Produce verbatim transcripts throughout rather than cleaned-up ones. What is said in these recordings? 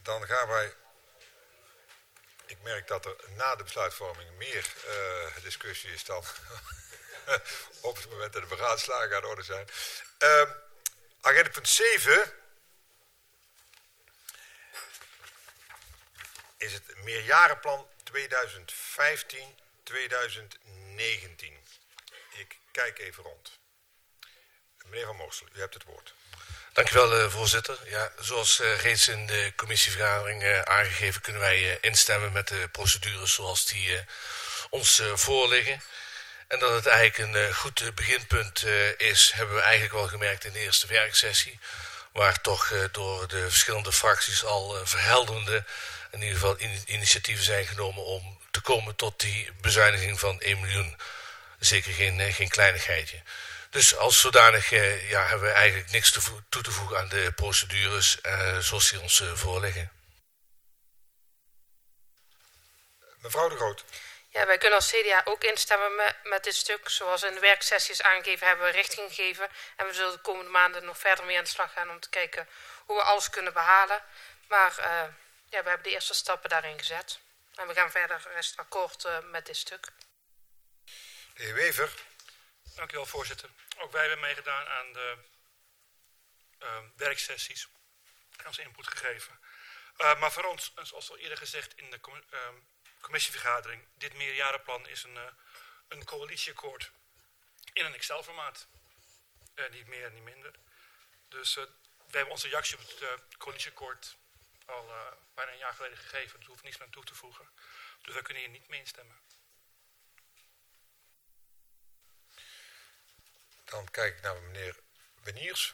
Dan gaan wij... Ik merk dat er na de besluitvorming meer uh, discussie is dan op het moment dat de beraadslagen aan de orde zijn. Uh, agenda punt zeven is het meerjarenplan tweeduizend vijftien tot tweeduizend negentien. Ik kijk even rond. Meneer Van Moorsel, u hebt het woord. Dank u wel, uh, voorzitter. Ja, zoals uh, reeds in de commissievergadering uh, aangegeven, kunnen wij uh, instemmen met de procedures zoals die uh, ons uh, voorliggen. En dat het eigenlijk een uh, goed uh, beginpunt uh, is, hebben we eigenlijk wel gemerkt in de eerste werksessie. Waar toch uh, door de verschillende fracties al uh, verhelderende, in ieder geval in, initiatieven zijn genomen om te komen tot die bezuiniging van één miljoen. Zeker geen, uh, geen kleinigheidje. Dus als zodanig uh, ja, hebben we eigenlijk niks te vo- toe te voegen aan de procedures uh, zoals die ons uh, voorliggen. Mevrouw de Groot. Ja, wij kunnen als C D A ook instemmen met, met dit stuk. Zoals in de werksessies aangegeven hebben we richting gegeven. En we zullen de komende maanden nog verder mee aan de slag gaan om te kijken hoe we alles kunnen behalen. Maar uh, ja, we hebben de eerste stappen daarin gezet. En we gaan verder rest akkoord uh, met dit stuk. De heer Wever. Dank u wel, voorzitter. Ook wij hebben meegedaan aan de uh, werksessies. Onze input gegeven. Uh, maar voor ons, zoals al eerder gezegd in de com- uh, commissievergadering, dit meerjarenplan is een, uh, een coalitieakkoord in een Excel-formaat. Uh, niet meer en niet minder. Dus uh, we hebben onze reactie op het uh, coalitieakkoord al uh, bijna een jaar geleden gegeven. Dus we hoeven niets meer aan toe te voegen. Dus wij kunnen hier niet mee instemmen. Dan kijk ik naar meneer Beniers.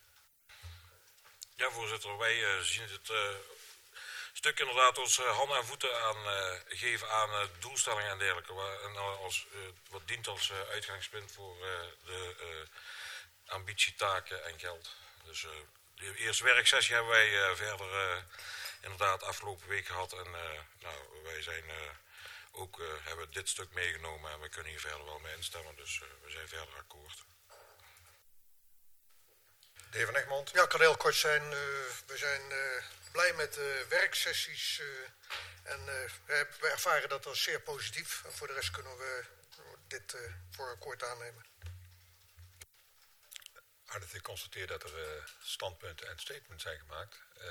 Ja, voorzitter. Wij uh, zien het uh, stuk inderdaad ons uh, handen en voeten aan uh, geven aan uh, doelstellingen en dergelijke. Waar, en als, uh, wat dient als uh, uitgangspunt voor uh, de uh, ambitietaken en geld. Dus uh, de eerste werksessie hebben wij uh, verder uh, inderdaad afgelopen week gehad. En uh, nou, wij zijn uh, ook uh, hebben dit stuk meegenomen en we kunnen hier verder wel mee instemmen. Dus uh, we zijn verder akkoord. De heer Van Egmond. Ja, ik kan heel kort zijn. Uh, we zijn uh, blij met de werksessies. Uh, en uh, we, we ervaren dat als zeer positief. En voor de rest kunnen we dit uh, voor akkoord aannemen. Arndt, ik constateer dat er uh, standpunten en statements zijn gemaakt. Uh,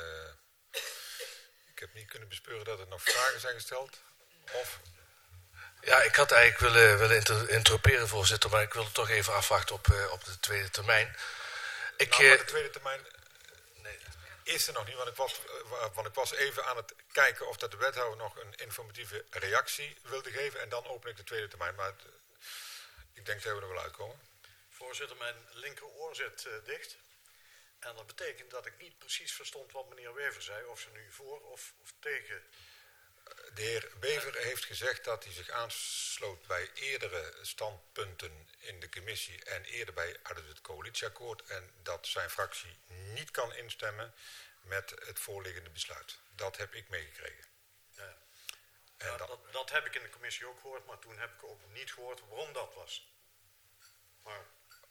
ik heb niet kunnen bespeuren dat er nog vragen zijn gesteld. Of... Ja, ik had eigenlijk willen, willen inter- interroperen, voorzitter, maar ik wilde toch even afwachten op, uh, op de tweede termijn. Ik, nou, maar de tweede termijn nee, is er nog niet, want ik, was, want ik was even aan het kijken of dat de wethouder nog een informatieve reactie wilde geven. En dan open ik de tweede termijn, maar het, ik denk dat we er wel uitkomen. Voorzitter, mijn linkeroor zit uh, dicht. En dat betekent dat ik niet precies verstond wat meneer Wever zei, of ze nu voor of, of tegen... De heer Wever heeft gezegd dat hij zich aansloot bij eerdere standpunten in de commissie en eerder bij het coalitieakkoord en dat zijn fractie niet kan instemmen met het voorliggende besluit. Dat heb ik meegekregen. Ja. En ja, dan... dat, dat heb ik in de commissie ook gehoord, maar toen heb ik ook niet gehoord waarom dat was. Maar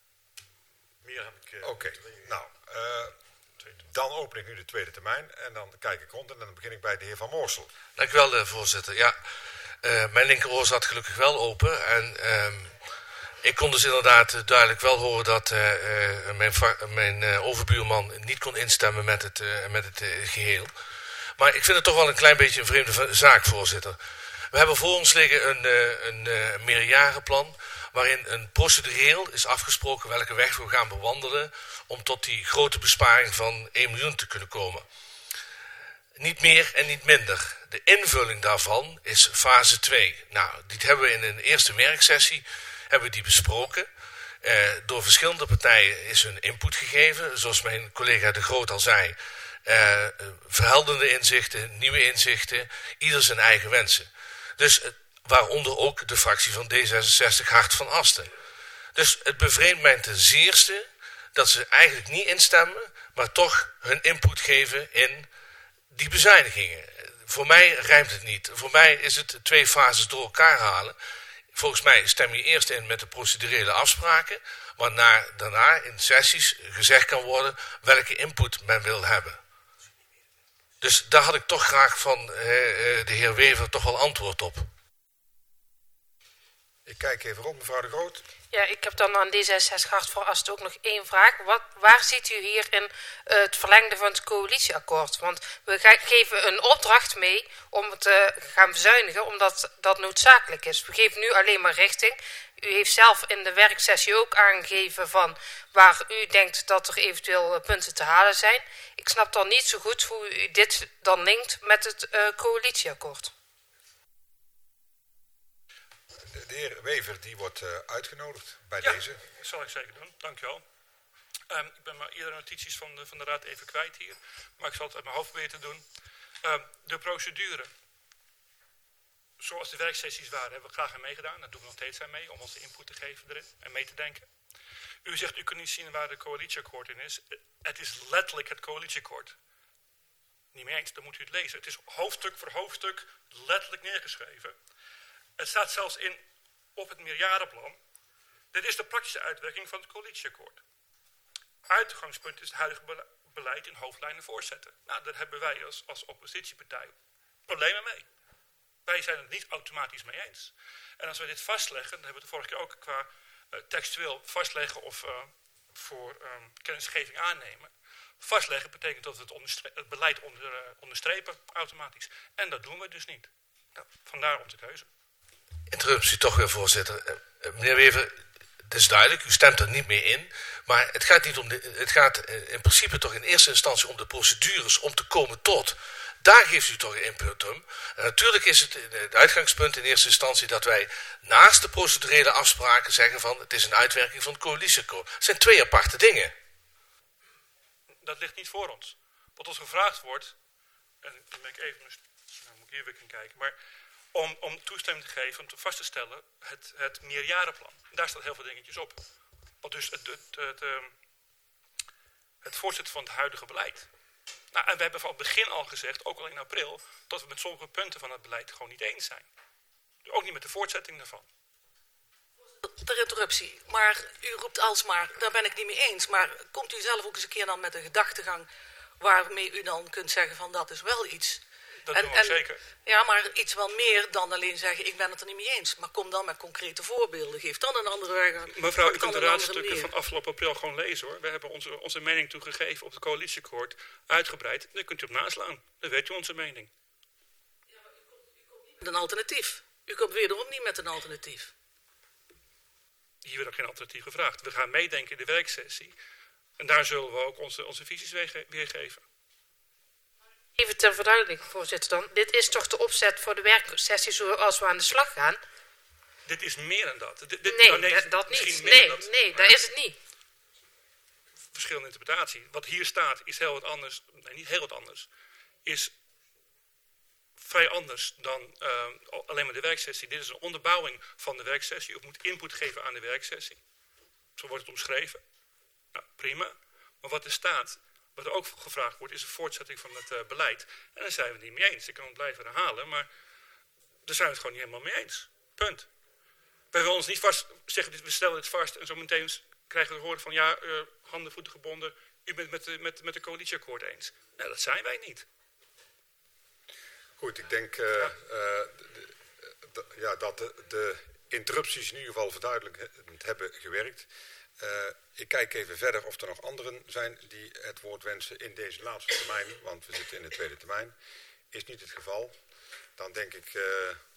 meer heb ik... Uh, Oké, okay. nou... Uh, Dan open ik nu de tweede termijn en dan kijk ik rond en dan begin ik bij de heer Van Moorsel. Dank u wel, uh, voorzitter. Ja, uh, mijn linkeroor zat gelukkig wel open en um, ik kon dus inderdaad uh, duidelijk wel horen dat uh, uh, mijn, va- mijn uh, overbuurman niet kon instemmen met het, uh, met het uh, geheel. Maar ik vind het toch wel een klein beetje een vreemde va- zaak, voorzitter. We hebben voor ons liggen een, uh, een uh, meerjarenplan waarin een procedureel is afgesproken welke weg we gaan bewandelen om tot die grote besparing van één miljoen te kunnen komen. Niet meer en niet minder. De invulling daarvan is fase twee. Nou, dit hebben we in een eerste werksessie hebben we die besproken. Uh, door verschillende partijen is hun input gegeven. Zoals mijn collega De Groot al zei. Uh, verhelderende inzichten, nieuwe inzichten. Ieder zijn eigen wensen. Dus uh, waaronder ook de fractie van D zesenzestig Hart van Asten. Dus het bevreemdt mij ten zeerste dat ze eigenlijk niet instemmen, maar toch hun input geven in die bezuinigingen. Voor mij rijmt het niet. Voor mij is het twee fases door elkaar halen. Volgens mij stem je eerst in met de procedurele afspraken, waarna daarna in sessies gezegd kan worden welke input men wil hebben. Dus daar had ik toch graag van uh, de heer Wever toch wel antwoord op. Ik kijk even rond, mevrouw de Groot. Ja, ik heb dan aan D zesenzestig hart voor Ast ook nog één vraag. Wat, waar ziet u hierin uh, het verlengde van het coalitieakkoord? Want we ga, geven een opdracht mee om het te uh, gaan bezuinigen, omdat dat noodzakelijk is. We geven nu alleen maar richting. U heeft zelf in de werksessie ook aangegeven van waar u denkt dat er eventueel uh, punten te halen zijn. Ik snap dan niet zo goed hoe u dit dan linkt met het uh, coalitieakkoord. De heer Wever die wordt uh, uitgenodigd bij ja, deze. Dat zal ik zeker doen. Dankjewel. Um, ik ben maar iedere notities van de, van de raad even kwijt hier. Maar ik zal het uit mijn hoofd proberen te doen. Um, de procedure. Zoals de werksessies waren, hebben we graag aan meegedaan. Daar doen we nog steeds aan mee om onze input te geven erin en mee te denken. U zegt u kunt niet zien waar de coalitieakkoord in is. Het is letterlijk het coalitieakkoord. Niet mee eens, dan moet u het lezen. Het is hoofdstuk voor hoofdstuk letterlijk neergeschreven. Het staat zelfs in op het meerjarenplan. Dit is de praktische uitwerking van het coalitieakkoord. Uitgangspunt is het huidige beleid in hoofdlijnen voortzetten. Nou, daar hebben wij als, als oppositiepartij problemen mee. Wij zijn het niet automatisch mee eens. En als we dit vastleggen, dat hebben we de vorige keer ook qua uh, textueel vastleggen of uh, voor um, kennisgeving aannemen. Vastleggen betekent dat we het, onderstre- het beleid onder, uh, onderstrepen automatisch. En dat doen we dus niet. Nou, vandaar onze keuze. Interruptie toch weer, voorzitter. Uh, meneer Wever, het is duidelijk, u stemt er niet mee in. Maar het gaat, niet om de, het gaat in principe toch in eerste instantie om de procedures om te komen tot. Daar geeft u toch een input om. En natuurlijk is het het uitgangspunt in eerste instantie dat wij naast de procedurele afspraken zeggen van het is een uitwerking van het coalitieakkoord. Het zijn twee aparte dingen. Dat ligt niet voor ons. Wat ons gevraagd wordt, en dan ben ik even, nou moet ik hier weer gaan kijken, maar om, om toestemming te geven, om te vast te stellen, het, het meerjarenplan. Daar staan heel veel dingetjes op. Wat dus het, het, het, het, het voortzetten van het huidige beleid. Nou, en we hebben van het begin al gezegd, ook al in april, dat we met sommige punten van het beleid gewoon niet eens zijn. Ook niet met de voortzetting daarvan. Ter interruptie, maar u roept alsmaar, daar ben ik niet mee eens. Maar komt u zelf ook eens een keer dan met een gedachtegang waarmee u dan kunt zeggen van dat is wel iets. Dat en, doen we en, zeker. Ja, maar iets wel meer dan alleen zeggen ik ben het er niet mee eens. Maar kom dan met concrete voorbeelden. Geef dan een andere weg aan. Mevrouw, u kunt de raadstukken van afgelopen april gewoon lezen hoor. We hebben onze, onze mening toegegeven op het coalitieakkoord uitgebreid. Daar kunt u op naslaan. Dan weet u onze mening. Ja, maar u komt, u komt niet met een alternatief. U komt wederom niet met een alternatief. Hier werd ook geen alternatief gevraagd. We gaan meedenken in de werksessie. En daar zullen we ook onze, onze visies weergeven. Even ter verduidelijking, voorzitter dan. Dit is toch de opzet voor de werksessie zoals we aan de slag gaan? Dit is meer dan dat. Dit, dit, nee, nou, nee, dat niet. Meer Nee, dan dat, nee, dat is het niet. Verschillende interpretatie. Wat hier staat is heel wat anders. Nee, niet heel wat anders. Is vrij anders dan uh, alleen maar de werksessie. Dit is een onderbouwing van de werksessie. U moet input geven aan de werksessie. Zo wordt het omschreven. Nou, prima. Maar wat er staat, wat er ook gevraagd wordt, is een voortzetting van het uh, beleid. En daar zijn we het niet mee eens. Ik kan het blijven herhalen, maar daar zijn we het gewoon niet helemaal mee eens. Punt. Wij willen ons niet vast zeggen, we stellen dit vast en zo meteen krijgen we te horen van ja, uh, handen, voeten gebonden, u bent met de, met, met de coalitieakkoord eens. Nou, dat zijn wij niet. Goed, ik denk uh, uh, de, de, ja, dat de, de interrupties in ieder geval verduidelijkend hebben gewerkt. Uh, ik kijk even verder of er nog anderen zijn die het woord wensen in deze laatste termijn, want we zitten in de tweede termijn. Is niet het geval. Dan denk ik uh,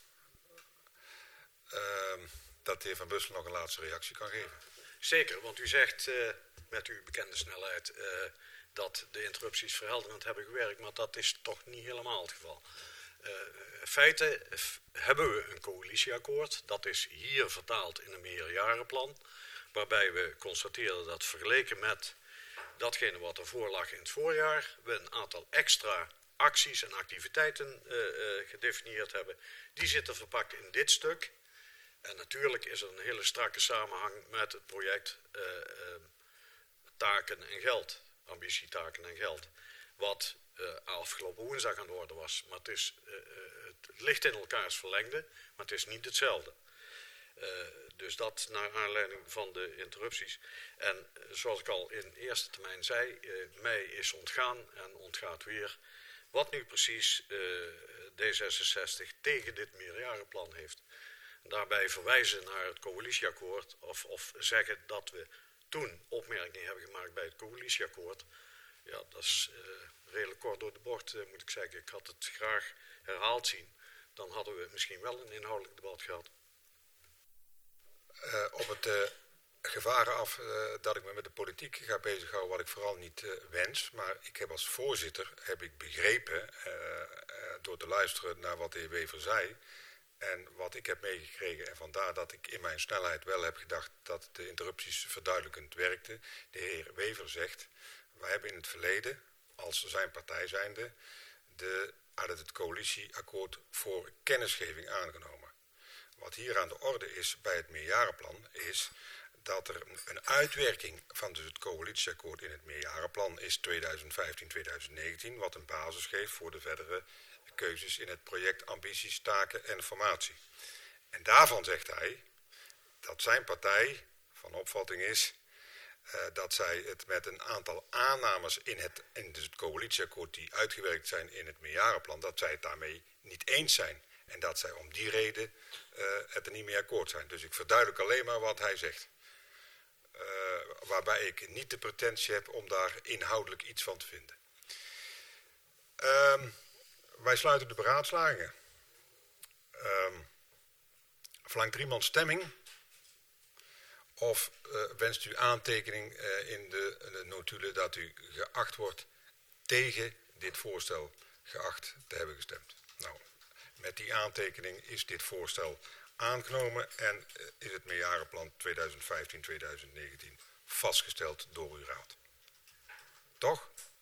uh, dat de heer Van Bussel nog een laatste reactie kan geven. Zeker, want u zegt uh, met uw bekende snelheid uh, dat de interrupties verhelderend hebben gewerkt, maar dat is toch niet helemaal het geval. Uh, in feite hebben we een coalitieakkoord, dat is hier vertaald in een meerjarenplan, waarbij we constateren dat vergeleken met datgene wat ervoor lag in het voorjaar, we een aantal extra acties en activiteiten uh, uh, gedefinieerd hebben. Die zitten verpakt in dit stuk. En natuurlijk is er een hele strakke samenhang met het project uh, uh, taken en geld, ambitietaken en geld. Wat uh, afgelopen woensdag aan de orde was. Maar het, is, uh, het ligt in elkaars verlengde, maar het is niet hetzelfde. Uh, dus dat naar aanleiding van de interrupties. En uh, zoals ik al in eerste termijn zei, uh, mij is ontgaan en ontgaat weer wat nu precies uh, D zesenzestig tegen dit meerjarenplan heeft. Daarbij verwijzen naar het coalitieakkoord of, of zeggen dat we toen opmerkingen hebben gemaakt bij het coalitieakkoord. Ja, dat is uh, redelijk kort door de bocht, uh, moet ik zeggen. Ik had het graag herhaald zien. Dan hadden we misschien wel een inhoudelijk debat gehad. Uh, op het uh, gevaren af uh, dat ik me met de politiek ga bezighouden, wat ik vooral niet uh, wens. Maar ik heb als voorzitter heb ik begrepen, uh, uh, door te luisteren naar wat de heer Wever zei, en wat ik heb meegekregen, en vandaar dat ik in mijn snelheid wel heb gedacht dat de interrupties verduidelijkend werkten. De heer Wever zegt, wij hebben in het verleden, als zijn partij zijnde, de, uit het coalitieakkoord voor kennisgeving aangenomen. Wat hier aan de orde is bij het meerjarenplan is dat er een uitwerking van dus het coalitieakkoord in het meerjarenplan is tweeduizend vijftien tot tweeduizend negentien, wat een basis geeft voor de verdere keuzes in het project ambities, taken en formatie. En daarvan zegt hij dat zijn partij van opvatting is uh, dat zij het met een aantal aannames in het, in dus het coalitieakkoord die uitgewerkt zijn in het meerjarenplan, dat zij het daarmee niet eens zijn. En dat zij om die reden uh, het er niet mee akkoord zijn. Dus ik verduidelijk alleen maar wat hij zegt. Uh, waarbij ik niet de pretentie heb om daar inhoudelijk iets van te vinden. Uh, wij sluiten de beraadslagingen. Uh, verlangt er iemand stemming? Of uh, wenst u aantekening uh, in de, de notulen dat u geacht wordt tegen dit voorstel geacht te hebben gestemd? Nou, met die aantekening is dit voorstel aangenomen en is het meerjarenplan tweeduizend vijftien tot tweeduizend negentien vastgesteld door uw raad. Toch?